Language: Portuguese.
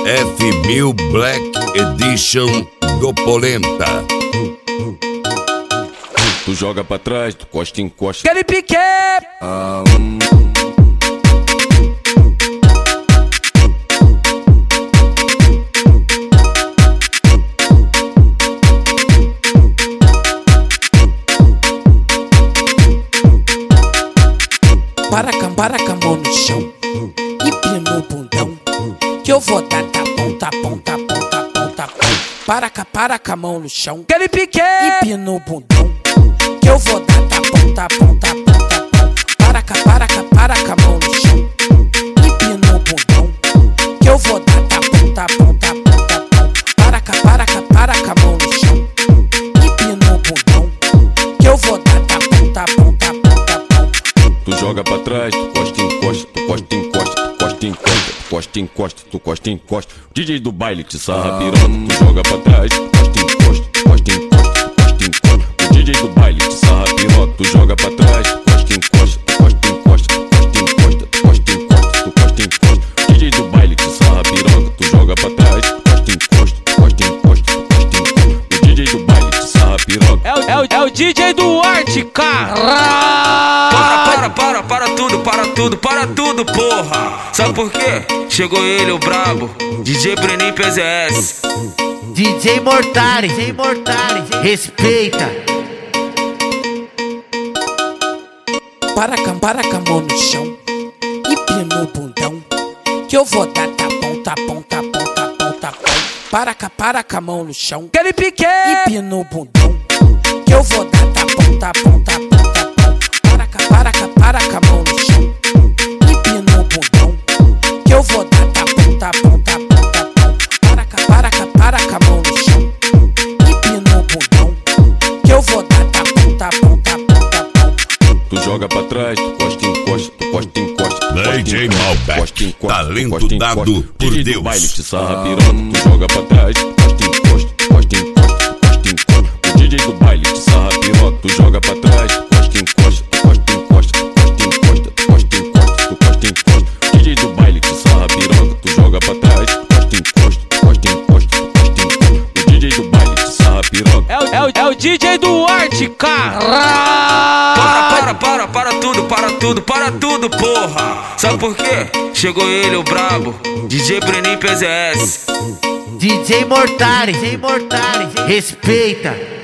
F1000 Black Edition do Polenta. Tu joga pra trás, tu costa, encosta. Aquele pique! Para com a mão no chão e pino o bundão, que eu vou dar tapão, tapão, tapão, tapão, tapão. Para com a mão no chão, aquele pique! E pino o bundão, que eu vou dar tapão, tapão, tapão, tapão. Para com a mão no chão e pino o bundão, que eu vou dar tapão, tapão, tapão, tapão. Para com a mão no chão e pino o bundão, que eu vou dar tapão, tapão, tapão, tapão. Tu joga pra trás, tu costa, encosta, tu costa, encosta, tu costa, encosta, tu costa, encosta, tu costa, encosta. DJ do baile te sarra piroca, tu joga pra trás, tu costa, encosta, tu costa, encosta, tu costa, encosta. O DJ do baile te sarra piroca, tu joga pra trás, tu costa, encosta, tu costa, encosta, tu costa, encosta, tu costa, encosta, tu costa, encosta. O DJ do baile te sarra piroca, tu joga pra trás, tu costa, encosta, tu costa, encosta, tu costa, encosta. O DJ do baile te sarra piroca. É o DJ do Arte, cara! Para tudo, porra! Sabe por quê? Chegou ele, o brabo, DJ Breninho PZS. DJ Mortari, respeita. Para com a mão no chão e pino o bundão, que eu vou dar tapão, tapão, tapão, tapão, tapão. Para com a mão no chão, aquele pique! E pino o bundão, que eu vou dar tapão, tapão, tapão, tapão. Para com a mão no chão e pino o bundão, que eu vou dar tapão, tapão, tapão, tapão. Para com a mão no chão e pino o bundão, que eu vou dar tapão, tapão, tapão, tapão. Tu joga pra trás, tu costa, encosta, tu costa, encosta. DJ Malbec, talento dado por DJ Deus. do baile te sarra piroca, tu joga pra trás, tu costa, encosta, tu costa, encosta, tu costa, encosta. O DJ do baile te sarra piroca, tu joga pra trás, tu costa, encosta, tu costa, encosta, tu costa, encosta, tu costa, encosta, tu costa, encosta. O DJ do baile te sarra piroca, tu joga pra trás, tu costa, encosta, tu costa, encosta, tu costa, encosta. O DJ do baile te sarra piroca. É o DJ do Arte, cara! Para tudo, porra! Sabe por quê? Chegou ele, o brabo, DJ Breninho PZS. DJ Mortari, respeita.